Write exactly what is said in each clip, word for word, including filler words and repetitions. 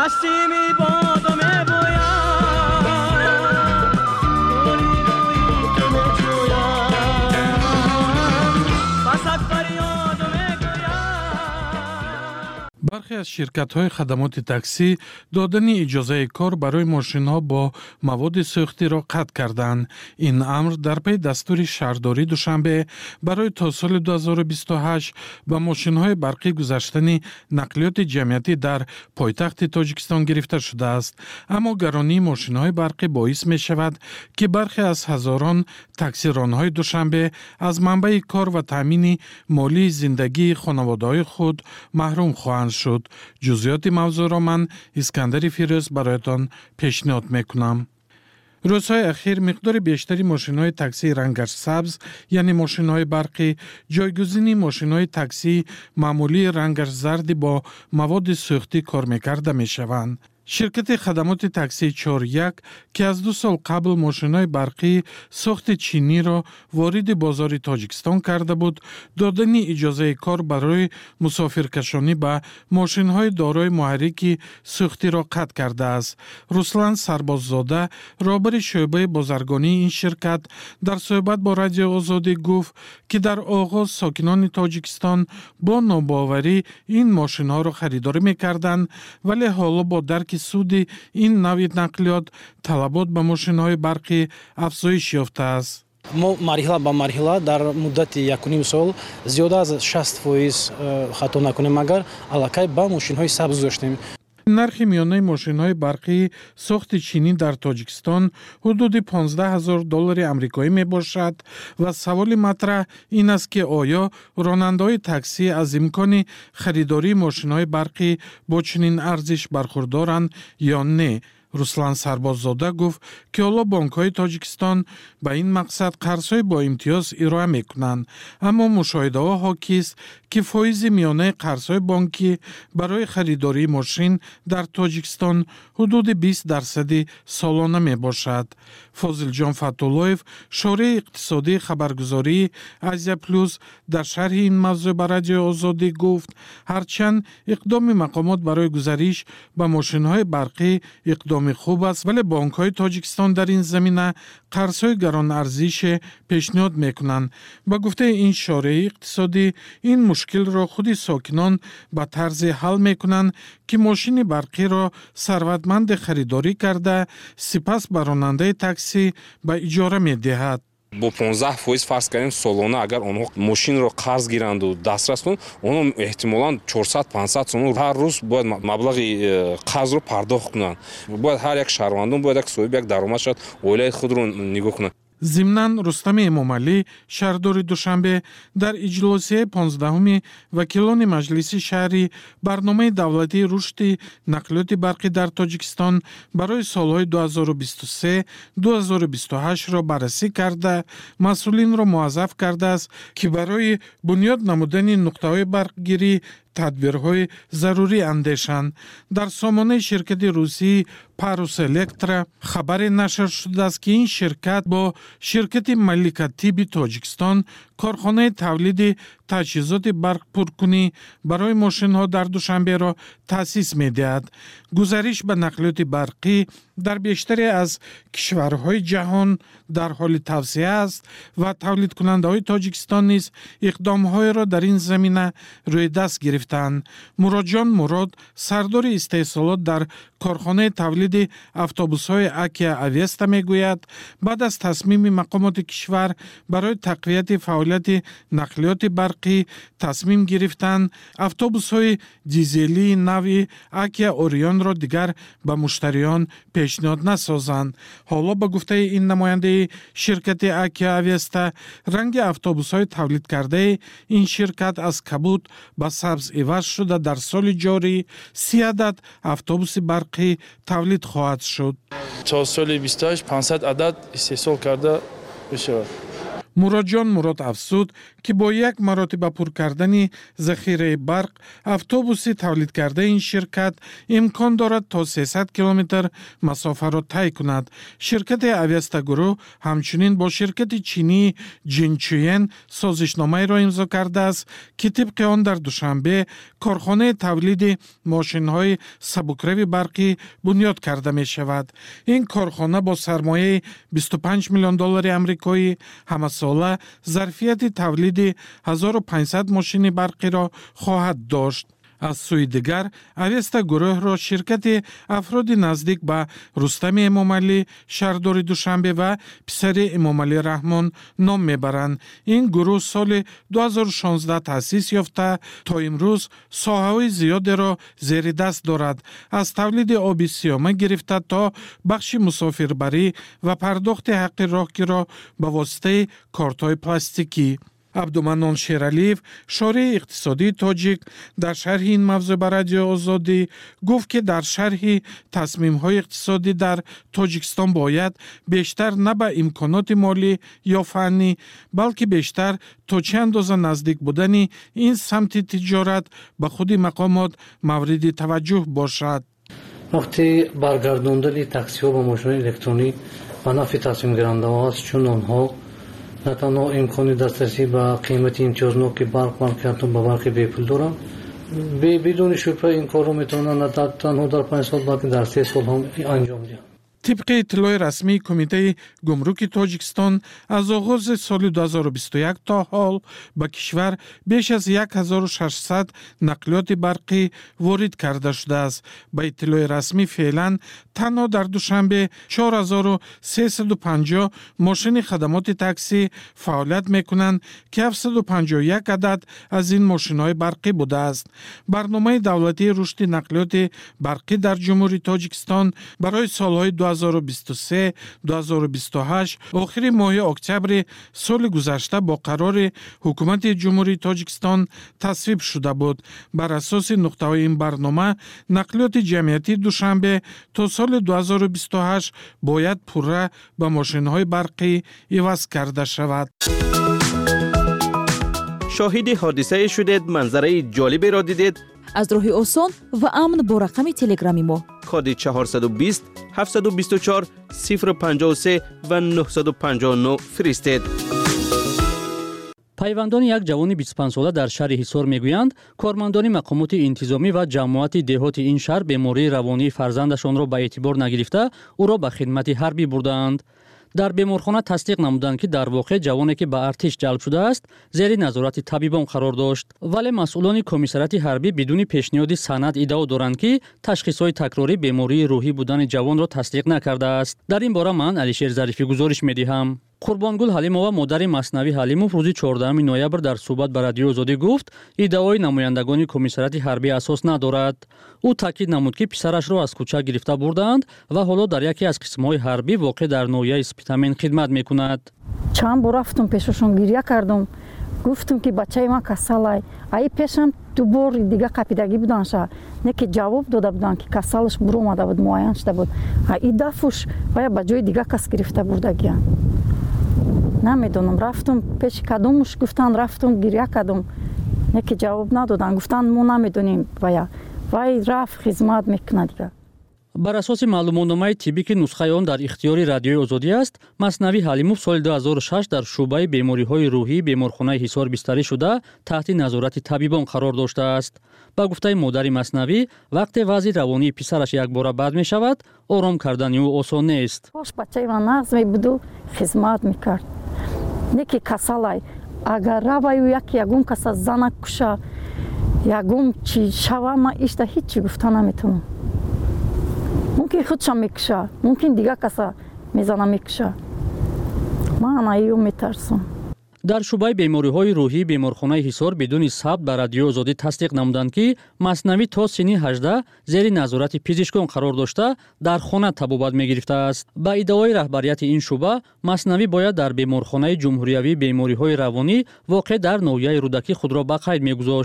نسیمی بادم برخی از شرکت‌های خدمات تاکسی دادن اجازه کار برای ماشین‌ها با مواد سوختی را قطع کردند. این امر در پی دستور شهرداری دوشنبه برای تا سال دو هزار و بیست و هشت با ماشین‌های برقی گذاشتن نقلیات جمعیتی در پایتخت تاجیکستان گرفته شده است. اما گرانی ماشین‌های برقی باعث می‌شود که برخی از هزاران تاکسیران‌های دوشنبه از منبع کار و تامین مالی زندگی خانواده‌های خود محروم خواهند شد. جزئیات موضوع را من اسکندر فیروز برایتان پیشنهاد میکنم. روزهای اخیر مقدار بیشتری ماشین‌های تاکسی رنگش سبز یعنی ماشین‌های برقی جایگزین ماشین‌های تاکسی معمولی رنگش زرد با مواد سوختی کار می‌کرده می‌شوند. شرکت خدمات تاکسی چهار یک که از دو سال قبل ماشین‌های برقی ساخت چینی را وارد بازار تاجیکستان کرده بود، دادن اجازه کار برای مسافرکشانی به ماشین‌های دارای محرک سوختی را قطع کرده است. رسلان سرباززاده رهبر شعبه بازرگانی این شرکت در صحبت با رادیو آزادی گفت که در آغاز ساکنان تاجیکستان با ناباوری این ماشین‌ها را خریداری می‌کردند، ولی حالا با درک سود این نوع نقلیات طلبات به ماشین‌های برقی افزایش یافته است. ما مرحله به مرحله در مدت یک و نیم سال زیاده از شصت فیصد خطا نکنیم مگر علاقه به ماشین‌های سبز داشتیم. نرخ میانه ماشین‌های برقی ساخت چینی در تاجیکستان حدود پانزده هزار دلار آمریکایی میباشد و سوال مطرح این است که آیا راننده‌های تاکسی از امکان خریداری ماشین‌های برقی با چنین ارزش برخوردارند یا نه؟ رسلان سرباززاده گفت که حالا بانک‌های تاجیکستان به این مقصد قرض‌های با امتیاز ارائه می‌کنند، اما مشاهده‌ها حاکی است که فایز میانه قرض‌های بانکی برای خریداری ماشین در تاجیکستان حدود بیست درصد سالانه میباشد. فاضل جان فتولویف شورای اقتصادی خبرگزاری آزیا پلوس در شرح این موضوع به رادیو آزادی گفت هرچند اقدام مقامات برای گذریش به ماشین‌های برقی اقدام خوب است، ولی بانک‌های تاجیکستان در این زمینه قرض‌های گران ارزش پیشنهاد می‌کنند. با گفته این شورای اقتصادی این مشکل را خود ساکنان به طرز حل می‌کنند که ماشین برقی را ثروتمند خریداری کرده سپس به راننده تاکسی به اجاره می‌دهد. با پانزده فیصد فرض کردیم سالانه اگر آنها ماشین را قرض گیرند و دسترس کنند، آنها احتمالاً چهارصد پانصد سوم هر روز باید مبلغ قرض را پرداخت کنند. باید هر یک شهروندان باید یک صاحب یک درآمد شد اولیه خود را نگاه کنند. ضمناً رستم امامعلی شهردار دوشنبه در اجلاس پانزدهم وکیلان مجلس شهری برنامه دولتی رشد نقلیات برقی در تاجیکستان برای سالهای دو هزار و بیست و سه دو هزار و بیست و هشت را بررسی کرده مسئولین را موظف کرده است که برای بنیاد نمودن نقطه‌های برقگیری تدبیرهای ضروری اندیشند. در سامانه شرکت روسی پاروس الکترا خبر نشر شده است که این شرکت با شرکت ملک‌الطب تاجیکستان کارخانه تولید تجهیزات برق پرکنی برای ماشین‌ها در دوشنبه را تأسیس می‌دهد. گزارش به نقلیات برقی در بیشتری از کشورهای جهان در حال توسعه است و تولید کننده‌های تاجیکستان نیز اقدام‌های را در این زمینه روی دست گرفتند. مراد جان مراد سردار استحصالات در کارخانه تولید اتوبوس‌های اکیا اویستا میگوید بعد از تصمیم مقامات کشور برای تقویت فعالیت نقلیات برقی تصمیم گرفتند اتوبوس‌های دیزلی نوع اکیا اوریون را دیگر به مشتریان پیشنهاد نسازند. حالا با گفته این نماینده شرکت اکیا اویستا رنگ اتوبوس‌های تولید کرده این شرکت از کبود به سبز عوض شده در سال جاری سی عدد اتوبوس برقی تولید خواهد شد. تا سال بیست و هشت پانصد عدد استحصال کرده بشود. муроҷон мурод афзуд ки бо як маротиба пур кардани захираи барқ автобуси тавлидкардаи ин ширкат имкон дорад то сесад километр масофаро тай кунад. ширкати Авеста Гурӯҳ ҳамчунин бо ширкати чинии Jinchuan созишномаеро имзо кардааст ки тибқи он дар Душанбе корхонаи тавлиди мошинҳои сабукрави барқӣ бунёд карда мешавад. ин корхона бо сармояи бисту панҷ миллион доллари амрикоӣ ҳамасола зарфияти тавлиди ҳазору панҷсад мошини барқиро хоҳад дошт. аз сӯи дигар Авеста гурӯҳро ширкати афроди наздик ба Рустами Эмомалӣ, шаҳрдори Душанбе ва писари Эмомалӣ Раҳмон ном мебаранд. ин гурӯҳ соли ду ҳазору шонздаҳ таъсис ёфта то имрӯз соҳаҳои зиёдеро зери даст дорад, аз тавлиди оби сиёма гирифта то бахши мусофирбарӣ ва пардохти ҳаққи роҳгиро ба воситаи кортҳои пластикӣ. Абдуманон Шералиев, шории иқтисодии тоҷик, дар шарҳи ин мавзӯъ ба Радиои Озодӣ гуфт, ки дар шарҳи тасмимҳои иқтисодӣ дар Тоҷикистон бояд бештар на ба имконоти молӣ ё фаннӣ, балки бештар то чӣ андоза наздик будани ин самти тиҷорат ба худи мақомот мавриди таваҷҷӯҳ бошад. вақте баргардондани таксиҳо ба мошинҳои электронӣ ба нафъи тасмимгирандаҳо аст, чун онҳо на танҳо имкони дастрасӣ ба қимати имтиёзноки барқ балки ҳатто ба барқи бепул доранд. бидуни шубҳа ин корро метавонанд на танҳо дар панҷ сол, балки дар се сол ҳам анҷом диҳанд. тибқи иттилои расмии Кумитаи Гумруки Тоҷикистон, аз оғози соли ду ҳазору бисту як то ҳол ба кишвар беш аз як ҳазору шашсад нақлиёти барқӣ ворид карда шудааст. Ба иттилои расмӣ феълан танҳо дар Душанбе чор ҳазору сесаду панҷоҳ мошини хадамоти таксӣ фаъолият мекунанд, ки ҳафтсаду панҷоҳ и як адад аз ин мошинҳои барқӣ будааст. Барномаи давлатии рушди нақлиёти барқӣ дар Ҷумҳурии Тоҷикистон барои солҳои ду ҳазору бисту се - ду ҳазору бисту ҳашт охири моҳи октябри соли гузашта бо қарори ҳукумати Ҷумҳурии Тоҷикистон тасвиб шуда буд. Бар асоси нуқтаҳои ин барнома нақлиёти ҷамъиятии Душанбе то соли ду ҳазору бисту ҳашт бояд пурра ба мошинҳои барқӣ иваз карда шавад. шоҳиди ҳодисае шудед, манзараи ҷолиберо дидед? аз роҳи осон ва амн бо рақами телеграми мо коди чаҳорсаду бист ҳафтсаду бисту чор сифр панҷоҳу се ва нуҳсаду панҷоҳу нӯ фиристед. пайвандони як ҷавони бисту панҷ сола дар шаҳри Ҳисор мегӯянд, кормандони мақомоти интизомӣ ва ҷамоати деҳоти ин шаҳр бемории равонии фарзандашонро ба эътибор нагирифта, ӯро ба хидмати ҳарбӣ бурдаанд. дар беморхона тасдиқ намуданд, ки дар воқеъ ҷавоне ки ба артиш ҷалб шудааст, зери назорати табибон қарор дошт. вале масъулони комиссарияти ҳарбӣ бидуни пешниҳоди санад иддао доранд, ки ташхисҳои такрорӣ бемории рӯҳӣ будани ҷавонро тасдиқ накардааст. дар ин бора ман Алишер Зарифӣ гузориш медиҳам. Қурбонгул Ҳалимова, модари Маснавӣ Ҳалимов, рӯзи чордаҳуми ноябр дар суҳбат ба Радиои Озодӣ гуфт, иддаои намояндагони комиссарияти ҳарбӣ асос надорад. ӯ таъкид намуд, ки писарашро аз кӯча гирифта бурдаанд ва ҳоло дар яке аз қисмҳои ҳарбӣ воқеъ дар ноҳияи Спитамен хидмат мекунад. чанд бор рафтум пешашон, гирья кардум, гуфтум, ки бачаи ман касалай. Аи пешам ду бори дига қапидагӣ буданша, не ки ҷавоб дода буданд, ки касалаш буромада буд, муайян шуда буд. Аи дафуш бая ба ҷои дига кас гирифта бурдагиянд. намедонам, рафтум пеши кадомуш, гуфтанд рафтум, гирья кардум, не ки ҷавоб надоданд, гуфтанд мо намедонем вая. вай рафт хизмат мекунад дига. бар асоси маълумотномаи тиббӣ, ки нусхаи он дар ихтиёри Радиои Озодӣ аст, Маснавӣ Ҳалимов соли ду ҳазору шаш дар шуъбаи бемориҳои рӯҳӣ беморхонаи Ҳисор бистарӣ шуда, таҳти назорати табибон қарор доштааст. ба гуфтаи модари Маснавӣ, вақте вазъи равонии писараш якбора бад мешавад, ором кардани ӯ осон нест. хош бачаи ман нағз мебуду, хизмат мекард. Не ки касалай, агар раваю яки ягон каса зана куша, ягон чи шава, ман ишта ҳичи гуфта наметавонам. мумкин худшам мекуша, мумкин дига каса мезана мекуша. ман аиё метарсам. дар шуъбаи бемориҳои рӯҳӣ беморхонаи Ҳисор бидуни сабт ба Радиои Озодӣ тасдиқ намуданд, ки Маснавӣ то синни ҳаждаҳ зери назорати пизишкон қарор дошта, дар хона табобат мегирифтааст. ба иддаои раҳбарияти ин шуъба, Маснавӣ бояд дар беморхонаи ҷумҳуриявии бемориҳои равонӣ воқеъ дар ноҳияи рӯдакӣ худро ба қайд мегузошт.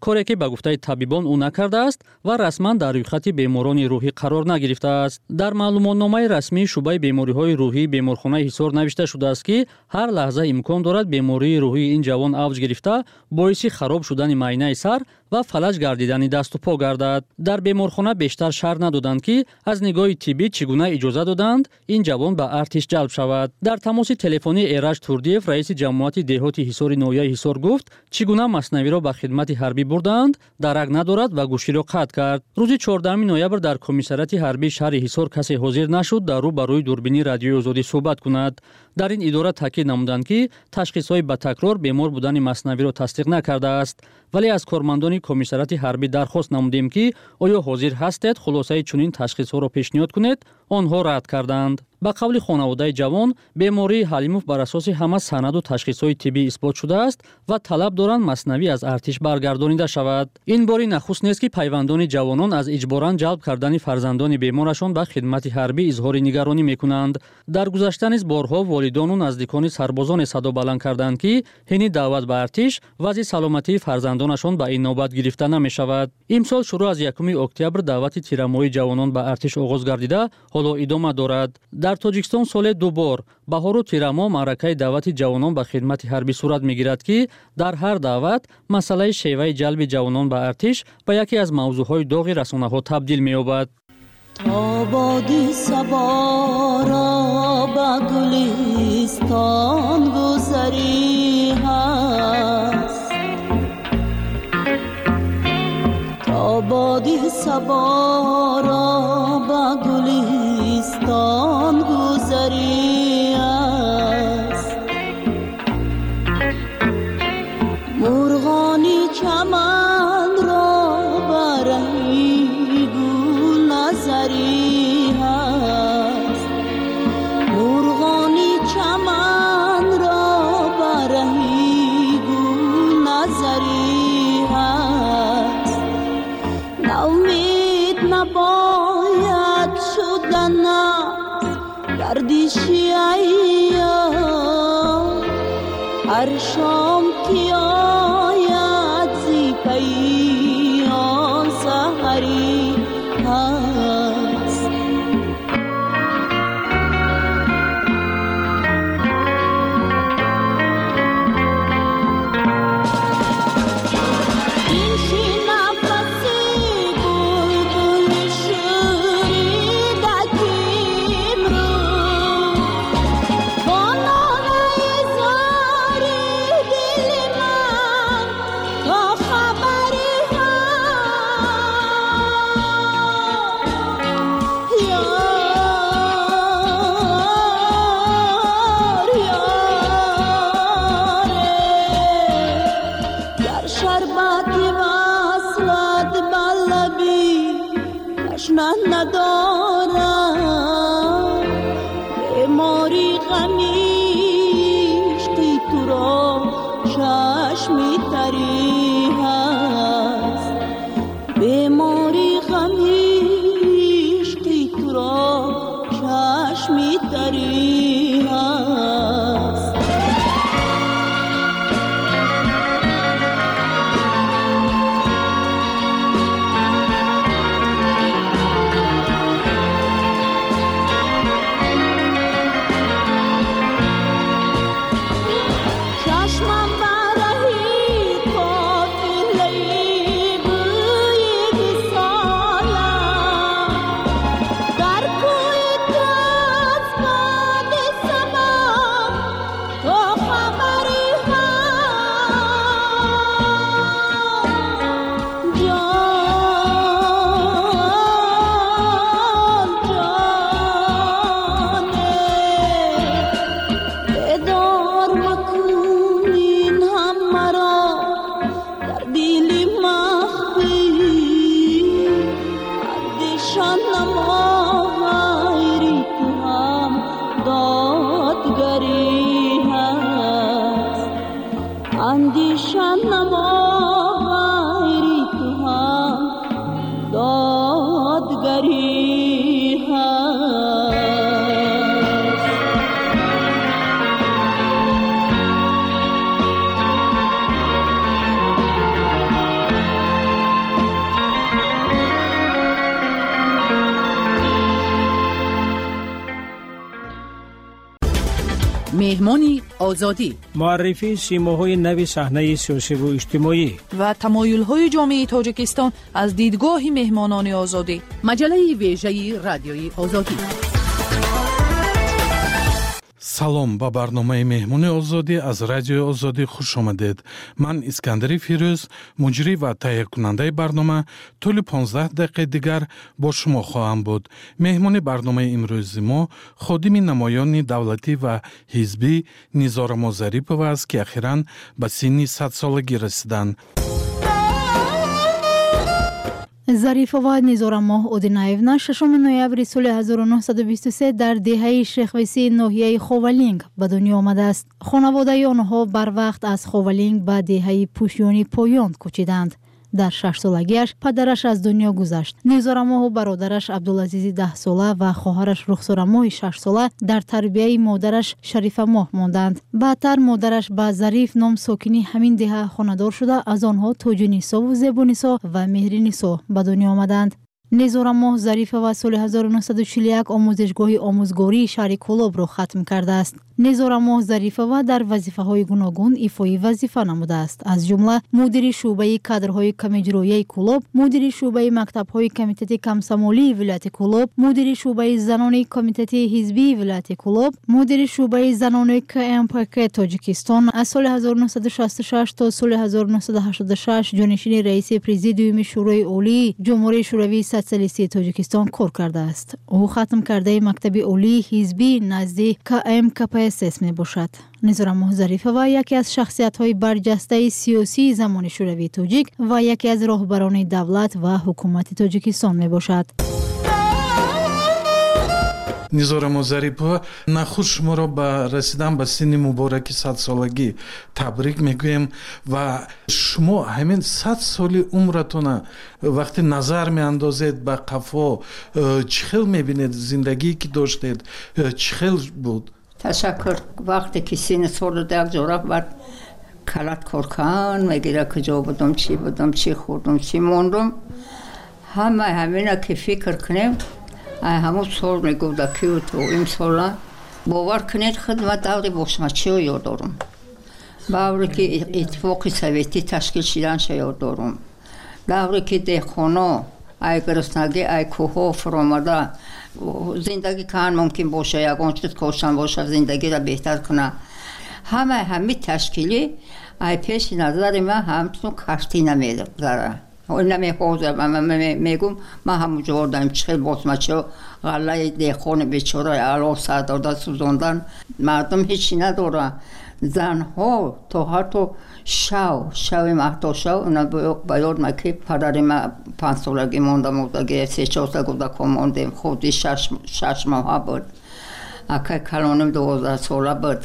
коре ки ба гуфтаи табибон ӯ накардааст ва расман дар рӯйхати беморони рӯҳӣ қарор нагирифтааст. Дар маълумотномаи расмии шуъбаи бемориҳои рӯҳии беморхонаи Ҳисор навишта шудааст ки ҳар лаҳза имкон дорад бемории рӯҳии ин ҷавон авҷ гирифта боиси хароб шудани майнаи сар ва фалаҷ гардидани дасту по гардад. Дар беморхона бештар шарҳ надоданд ки аз нигоҳи тиббӣ чӣ гуна иҷоза доданд ин ҷавон ба артиш ҷалб шавад. Дар тамоси телефонӣ Эраҷ Турдиев, раиси ҷамоати деҳоти ҳисори ноҳияи Ҳисор гуфт, чӣ гуна маснавиро ба хидмати ҳарбӣ бурданд, дарак надорад ва гӯширо қатъ кард. Рӯзи чордахуми ноябр дар комиссарияти ҳарбии шаҳри Ҳисор касе ҳозир нашуд дар рӯ ба рӯи дурбини радиои Озодӣ суҳбат кунад. дар ин идора таъкид намуданд ки ташхисҳои ба такрор бемор будани маснавиро тасдиқ накардааст, вале аз кормандони комиссарияти ҳарбӣ дархост намудем ки оё ҳозир ҳастед хулосаи чунин ташхисҳоро пешниҳод кунед. онҳо рад карданд. ба қавли хонаводаи ҷавон, бемории Ҳалимов бар асоси ҳама санаду ташхисҳои тиббӣ исбот шудааст ва талаб доранд маснавӣ аз артиш баргардонида шавад. ин бори нахуст нест ки пайвандони ҷавонон аз иҷборан ҷалб кардани фарзандони беморашон ба хидмати ҳарбӣ изҳори нигаронӣ мекунанд. дар гузашта низ борҳо волидону наздикони сарбозоне садо баланд карданд ки ҳини даъват ба артиш вазъи саломатии фарзандонашон ба ин нобат гирифта намешавад. имсол шурӯъ аз якуми октябр даъвати тирамоҳии ҷавонон ба артиш оғоз гардида ҳоло идома дорад. дар тоҷикистон соле ду бор баҳору тирамо маъракаи даъвати ҷавонон ба хидмати ҳарбӣ сурат мегирад ки дар ҳар даъват масъалаи шеваи ҷалби ҷавонон ба артиш ба яке аз мавзӯъҳои доғи расонаҳо табдил меёбад. آبادی سوارا با گلستان گذری هست آبادی سوارا با گلستان گذری هست مرغانی چمن را برهی نظری هست مرغانی چمن را برهی گل نظری هست ناامید نباید شدن گردشی ایام هر شام که آید زی پیام سحری هست این شی نفسی بلبل شوریدکیم رو با نالای زاری دل من تا خبری ندارم بیماری غمیش که تو را چشمی تری هست بیماری غمیش که تو را چشمی تری هست مهمانی آزادی، معرفی سیماهای نو صحنه سیاسی و اجتماعی و تمایل‌های جامعه تاجیکستان از دیدگاه مهمانان آزادی. مجله ویژه رادیوی آزادی. салом ба барномаи меҳмони озодӣ аз радиои озодӣ хуш омадед. Ман Искандари Фирӯз, муҷрӣ ва таҳиякунандаи барнома, тӯли понздаҳ дақиқаи дигар бо шумо хоҳам буд. меҳмони барномаи имрӯзи мо ходими намоёни давлатӣ ва ҳизбӣ Низорамо Зарипова аст, ки ахиран ба синни садсолагӣ расиданд. Зарифова Низорамо Одинаевна шашуми ноябри соли ҳазору нуҳсаду бисту се дар деҳаи Шехвисии ноҳияи Ховалинг ба дунё омадааст. Хонаводаи онҳо барвақт аз Ховалинг ба деҳаи Пушёни Поён кӯчиданд. дар шашсолагиаш падараш аз дунё гузашт. Низорамо бародараш Абдулазизи даҳсола ва хоҳараш Рухсорамои шашсола дар тарбияи модараш Шарифамоҳ монданд. баъдтар модараш ба Зариф ном сокини ҳамин деҳа хонадор шуда, аз онҳо Тоҷинисову Зебунисо ва Меҳринисо ба дунё омаданд. Низорамо Зарифова соли ҳазору нуҳсаду чилу як омӯзишгоҳи омӯзгории шаҳри Кӯлобро хатм кардааст. Низорамо Зарифова дар вазифаҳои гуногун ифои вазифа намудааст. Аз ҷумла мудири шӯъбаи кадрҳои камиҷроияи Кӯлоб, мудири шӯъбаи мактабҳои комитети камсамолии вилояти Кӯлоб, мудири шӯъбаи занони комитети ҳизбии вилояти Кӯлоб, мудири шӯъбаи занони ка эм пэ ка Тоҷикистон. Аз соли ҳазору нуҳсаду шасту шаш то соли ҳазору нуҳсаду ҳаштоду шаш ҷонишини раиси президиуми шӯрои олии ҷумҳурии шӯравии социалистии Тоҷикистон кор кардааст. Ӯ хатм кардаи мактаби олии ҳизбӣ назди ка эм ка пэ эс эс мебошад. Низорамо Зарифова яке аз шахсиятҳои барҷастаи сиёсии замони шӯравии тоҷик ва яке аз роҳбарони давлат ва ҳукумати Тоҷикистон мебошад. Низорамо Зарипова, нахуд шуморо ба расидан ба синни мубораки садсолагӣ табрик мегӯем ва шумо ҳамин сад соли умратона вақте назар меандозед ба қафо, чӣ хел мебинед зиндагие ки доштед, чӣ хел буд? Ташаккур. Вақте ки синни соли як ҷора бад калат коркан мегира куҷо будум, чӣ будум, чӣ хӯрдум, чӣ мондум, ҳама ҳамина ки фикр кунем ай ҳамун сол мегӯдакию то имсола бовар кунед хидмат даври бошмачиро ёд дорум. давре ки иттифоқи советӣ ташкил шиданша ёд дорум. давре ки деҳқоно ай гуруснагӣ, ай кӯҳҳо фуромада зиндагӣ кан мумкин боша, ягон чиз коштан боша зиндагиро беҳтар куна. ҳамаи ҳамин ташкилӣ ай пеши назари ман ҳамчун картина мегузара. намеҳозам мегум ман ҳамуҷо одам чихел босмачо ғаллаи деҳқони бечора алов сар дода сӯзондан мардум ҳечи надора. занҳо то ҳатто шав шави маҳдошав уна ба ёд ма ки падари ма панҷсолагӣ монда мурдаги се чорта кӯдакҳо мондем. худи шаш моҳа буд, акай калоним дувоздаҳсола буд.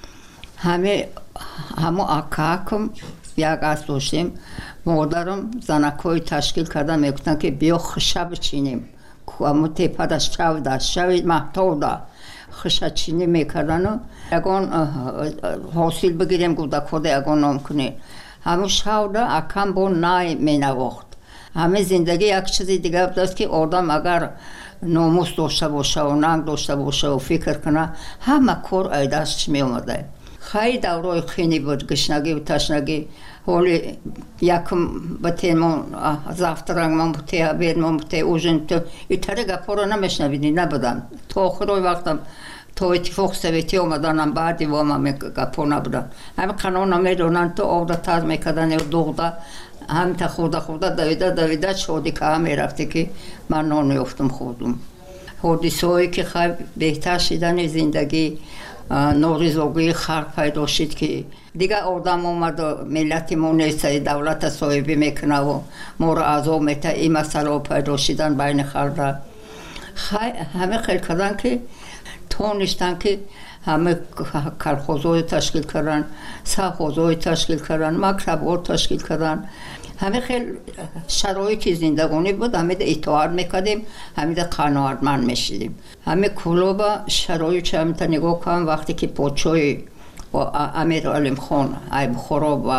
ҳамо акаакам як аст доштем. модарам занакҳои ташкил карда мегуфтанд ки биё хиша бичинем, ҳамо тепада шавда шави маҳтобда хишачинӣ мекардану ягон ҳосил бигирем кӯдакҳода ягон ном кунем. ҳамун шавда акам бо най менавохт. ҳамин зиндагӣ як чизи дигар будааст ки одам агар номус дошта бошаву нанг дошта бошаву фикр куна ҳама кор айдастш меомада. хеле даврои хини буд, гишнагиву ташнагӣ. ҳоли якм батемон завтракмон бутӣ, обедмон бутӣ, ужин бутӣ, итари гапҳоро намешнавидӣ набудам. то охирои вақтам то иттифоқи советӣ омаданам баъди вома гапҳо набудам. ҳамин қанона медонанд то овда таз мекардан ё дуғда ҳамита хурда хурда давида давида шодикаа мерафтӣ ки ман нон ёфтум хӯрдум. ҳодисаҳое ки хай беҳтар шидани зиндагӣ, норизогии халқ пайдо шид ки дигар одам омаду миллати мо нестаи давлата соҳибӣ мекунаву моро азоб мета, ин масъалаҳо пайдо шидан байни халqa. ҳамин хел кардан ки тонистан ки ҳама калхозҳои ташкил кардан, савхозҳои ташкил кардан, мактабҳо ташкил кардан. ҳамин хел шароити зиндагонӣ буд. ҳамида итоат мекардем, ҳамида қаноатманд мешидем. ҳамин Кӯлоба шароити ҳамида нигоҳ кунам вақте ки подшоҳи Амир Алимхон ай Бухоро ва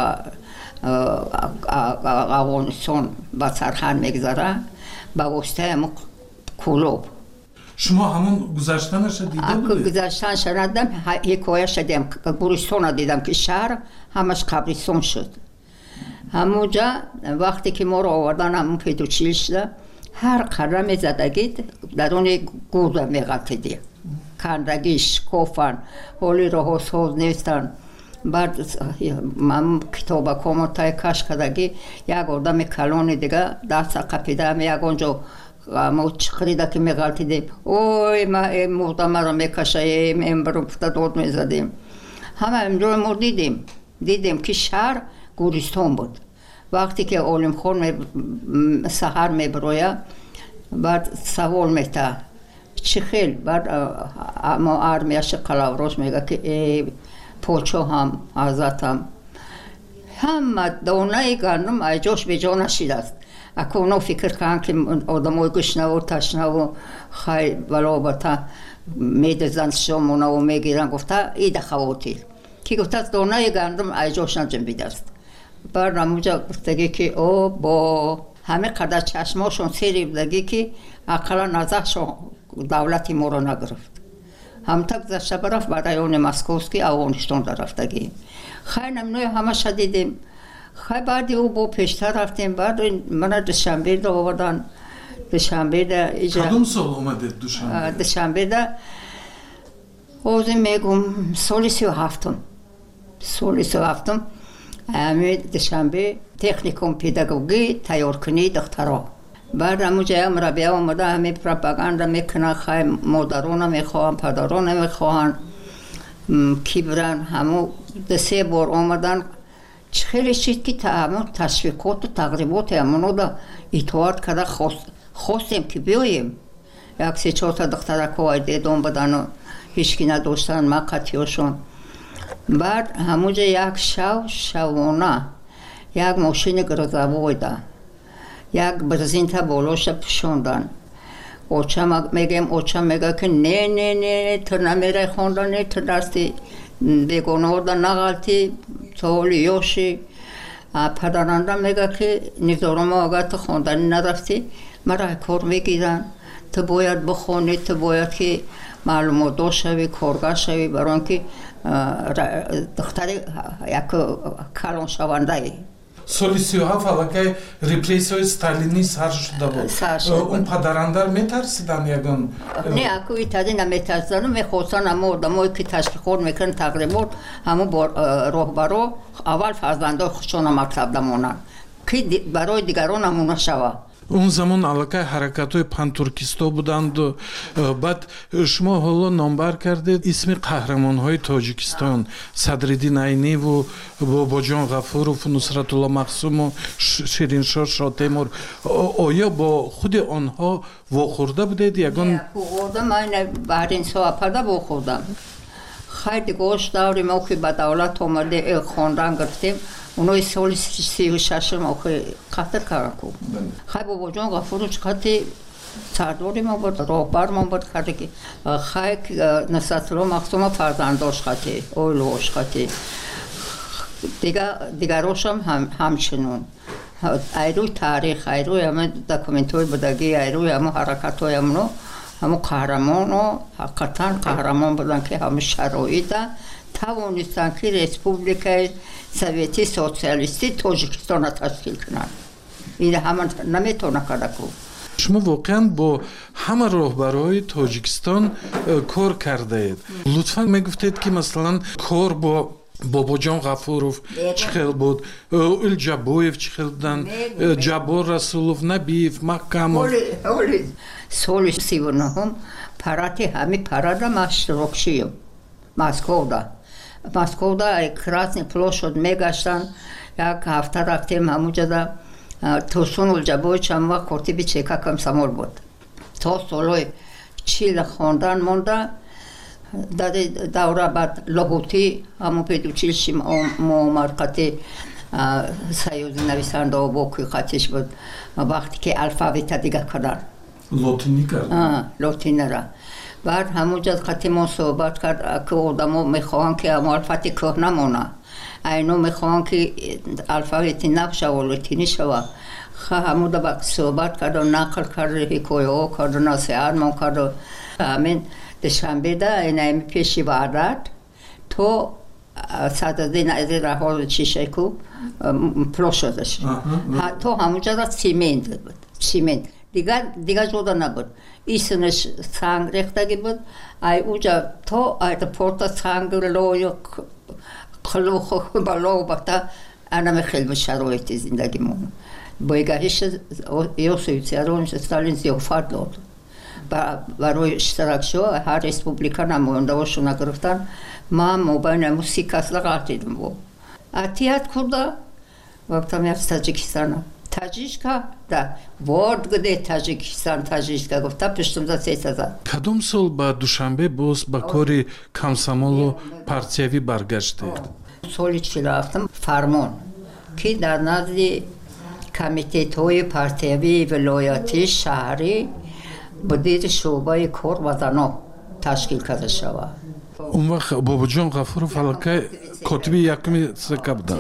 Афғонистон ба сарҳад мегзара ба воситаи ҳамин Кӯлоб. شما همون گذشتنش دیده اکو بودید؟ گذشتنش ندیدم، حکایه‌اش دیدم. گورستان دیدم که شهر همش قبرستان شد. همونجا وقتی که ما رو آوردن همون پیدوچیلش، هر قدم زدگید در اون گوزه میغلطیدی، کندگیش کافن حالی رو سوز نیستن. بعد من کتابکامو تای کش کردگی یک آدم کلانی دیگه دست قپیدم، یک اونجا ما خریده که میغلطیدیم، اوی ما این مردم رو میکشه، این برو پتا دود میزدیم. همه امجای ما دیدیم دیدیم که شهر گورستان بود. وقتی که علم خور سهر میبرویه، بعد سوال میته چی خیل؟ بعد ما ارمیش قلاوروش میگه که پوچو هم حضرت هم همه دانه گندم ایجاش به جا نشید است. اکو اونو فکر کن که آدم های گشنه و تشنه و خیلی بلا بتا میدزن شمونه و میگیرن. گفته ایده خواتیر که گفته دانه گندم ایجاش نجنبیده است. بعد نموجا گفتگی که او با همه قدر چشماشون سیری بودگی که اقلا نظرشون دولتی ما رو نگرفت. هم تا گذشته برفت برای اون مسکوسکی اوانشتون در رفتگی. خیلی نمنوی همه شدیدیم. خیلی بعدی او با پیشتر رفتیم. بعد من دوشنبه ده آوردن. دوشنبه ده ایجا کدوم سال اومده دوشنبه؟ دوشنبه ده اوزی میگم سالی سی و هفتم سالی سی و هفتم امی دوشنبه تکنیکوم پداگوژی تیار کنی دخترها. بعد همونجا هم را بیا آمده همه پروپاگاندا میکنن، خیلی مادران میخواهن، پدران میخواهن کی برن. همون ده سه بار آمدن خیلی شید که تا همون تشویقات و تقریبات همونو دا اطاعت کرده خواست خواستیم که بیاییم. یک سه چهار تا دخترک های دیدون بدن و هیچکی نداشتن مقطعیشون. بعد همونجا یک شو شوانه یک ماشین گرزوای ده یک برزین تا بالاش پشوندن. اوچم میگم اوچم میگه که نه نه نه تو نمیره خوندن، نه تو دستی بگونه ده نغلطی سوالی یوشی. پدرانده میگه که نظارم آگه تو خوندنی نرفتی مرا کار میگیرن، تو باید بخونی، تو باید که معلومات دو شوی، کارگاه شوی، برای که دختری یک کلان شونده ای. سالی سی و هفت علاقه ریپریس های ستالینی سر شده بود. اون پدراندر میترسیدن یکن؟ نه اکو ایتادی نمیترسیدن، میخواستن همه آدمایی که تشویقات میکنن تقریبات همه راهبرا اول فرزنده خودشون مطلب دمونن که برای دیگران همونه شوه. اون زمان علاقه حرکت های پانتورکیستا بودند و بعد شما حالا نامبر کردید اسم قهرمان های تاجیکستان صدرالدین عینی و بابا جان غفورов و نصرت الله مقسوم و شیرین شاه شاه تیمور، آیا با خود آنها واخورده بودید یگان؟ نه واخوردم، من بحرین سواپرده واخوردم. خیلی گوش داریم او که به دولت آمده خواندن گرفتیم. اونوی سال سی و ششم آخه قطر کرکو. خیلی بابا جان غفورش خیلی سرداری ما بود، راهبر ما بود خیلی که خیلی نصرت الله مقسوم فرزنداش خیلی، اولوش خیلی. دیگراش هم همچنون. ایروی تاریخ، ایروی همه دکومنت های بودگی، ایروی همه حرکت های همونو همه قهرمان و حقیقتا قهرمان بودن که همه شرایط توانستن که ریسپوبلیک سوویتی سوسیالیستی تاجیکستان را تشکیل کنند. این همه نمیتونه کرده کو. شما واقعا با همه راهبرهای تاجیکستان کار کرده اید. لطفا میگفتید که مثلا کار با بابا جان غفورov چه خیلی بود، الجابویف چه خیلی بودن، جابور رسولov، نبیف، محکمov. اولی سال سی و نهم پراتی همه پرادا ما اشتراک شیم. مسکو دا. مسکو دا کراسنی پلوشد میگشتن. یک هفته رفتیم همونجا دا توسون الجابوی چند وقت کرتی بی چیکا کم سمول بود. تا سالوی چیل خوندن مونده. در دوره بعد لاهوتی همون پیدوچیلشی مرکتی سیوزی نویسنده و باکوی خطیش بود وقتی که الفابیت دیگه کردن لاتینی کردن؟ لاتینی را. بعد همونجا خطی ما صحبت کرد که آدم ها میخواهن که همون الفاتی که نمونه айно мехоҳам ки алфавити нав шава латинӣ шава ҳамуда ба суҳбат карду нақл карду ҳикояҳо карду насиҳатмон карду ҳамин душанбеда инайми пеши ваъдат то сададин ази раҳол чишайку плошадаш то ҳамуҷара симент буд симент дигар дигар ҷода набуд исинаш санг рехтагӣ буд ай уҷа то аэропорта санг лою қилуху бало бата анаме хелби шароити зиндагимон боигариш Иосиф Виссарионович Сталин зиёфат дод барои иштирок шо ҳар республика намояндавошона гирифтан ман мобайни муси касла ғартидим бо атият курда вақтам як таҷикистана таҷишка да вод гиде таҷикистан таҷишка гуфта пиштумда сеса зад кадом сол ба душанбе боз ба кори комсомолу партиявӣ баргаштед соли чилу ҳафтум фармон ки дар назди комитетҳои партиявии вилоятӣ шаҳрӣ будири шӯъбаи кор ва занон ташкил карда шавад он вақт бобоҷон ғафуров аллакай котиби якуми сека буданд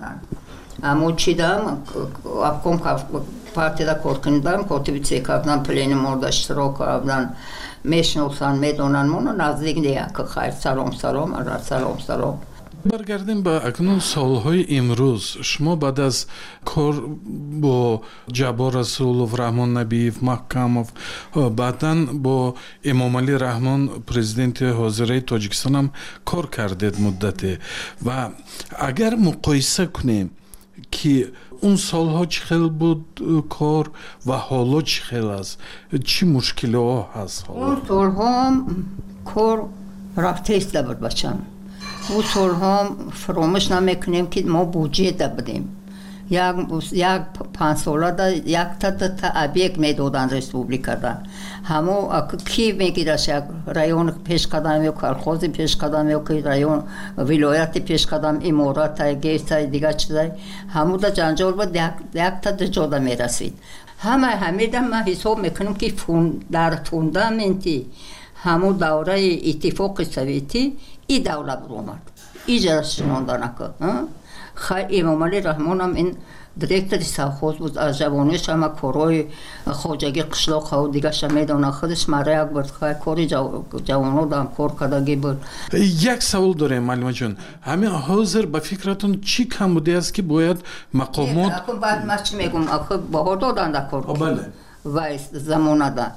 аммо чидам обком партияда кор кардам котиби сека будам пленуморда иштирок кардам мешиносанд медонанд моно наздик неяк хайр салом салом салом салом баргардем ба акнун солҳои имрӯз шумо баъд аз кор бо ҷаббор расулов раҳмон набиев маҳкамов баъдан бо эмомалӣ раҳмон президенти ҳозираи тоҷикистон ҳам кор кардед муддате ва агар муқоиса кунем ки он солҳо чӣ хел буд кор ва ҳоло чӣ хел аст чӣ мушкилиҳо ҳаст он солҳо кор рафтеста буд бачам او سالها فراموش نمیکنیم که ما بودجه دادیم یک یک پنج ساله دا یک تا تا ابیک میدادن ریسپوبلیکا دا همو کی میگیرش یک رایون پیش قدم یا کارخوز پیش قدم یا که رایون ولایت پیش قدم امارات تا گیس تا دیگه چیزای همو دا جنجال بود یک یک تا جدا میرسید همه همیدا ما حساب میکنیم که فون در فوندامنتی همو دوره اتفاق سوویتی ای دولت برآمد ایجاش ماندنکه خیلی امامعلی رحمان هم این دیرکتر ساخوز بود از جوانیش هم کارهای خواجگی قشلاق ها و دیگه شم میدونه خودش مرایق بود خیلی کاری جوانو دام کار کردگی بود یک سوال داریم معلومه جون همین حاضر به فکرتون چی کم بوده است که باید مقامات اخو بعد ما چی میگم اخو باها دادن دا کار بله وایس زمانه دا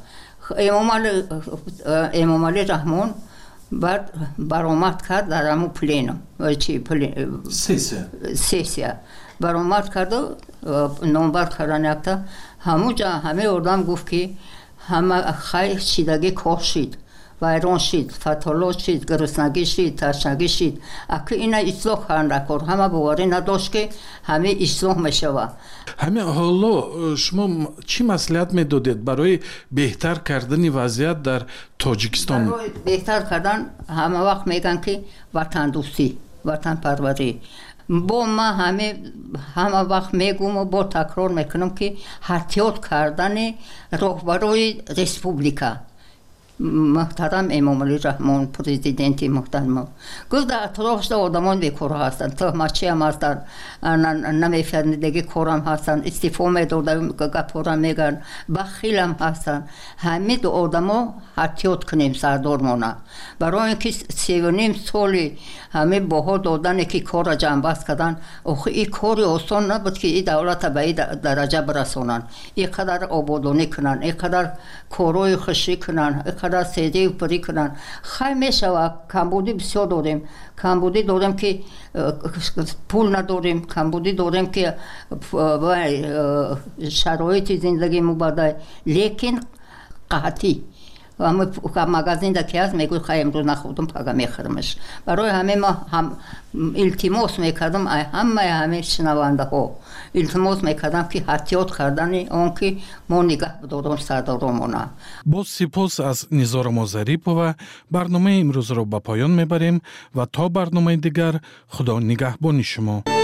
امامعلی رحمان بعد برآمد کرد در همون پلینم چی پلین سیسیا سیسیا برآمد کرد و نامبر کردن یکتا همون جا همه آدم گفت که همه خیلی چیدگی کار شد ویران شد فتالات شد گرسنگی شد تشنگی شد اگه اینا اصلاح کردن کار همه باوری نداشت که همه اصلاح میشود همه حالا شما چی مصلحت میدادید برای بهتر کردن وضعیت در تاجیکستان؟ برای بهتر کردن همه وقت میگن که وطن دوستی وطن پروری با ما همه همه وقت میگم و با تکرار میکنم که احتیاط کردن رهبرای ریسپوبلیکا محترم امامعلی رحمان پرزیدنتی محترم گفت در اطرافش آدمان بیکار هستند تهمتچی هم هستند نمیفهمیدگی کارم هستند استعفا میدادن گپارم میگن بخیل هم هستند همه دو آدما احتیاط کنیم سردارمانه برای اینکه سی و نیم سالی همه باها دادن که کار جنب بست کردن آخه این کاری آسان نبود که این دولت به این درجه برسونن اینقدر آبادانی کنن اینقدر کارهای خوشی کنن اینقدر سیدی و پری کنن خیلی میشود کمبودی بسیار داریم کمبودی داریم که پول نداریم کمبودی داریم که شرایط زندگی مباده لیکن قحطی و مغازین در که هست میگوی خیلی امروز نخودم پاگه میخرمش برای همه ما هم التماس میکردم همه همه شنونده ها التماس میکردم که احتیاط کردن اون که ما نگاه بدارم سردارمانه. با سپاس از نزار مازریپова برنامه امروز را به پایان میبریم و تا برنامه دیگر خدا نگهبان شما.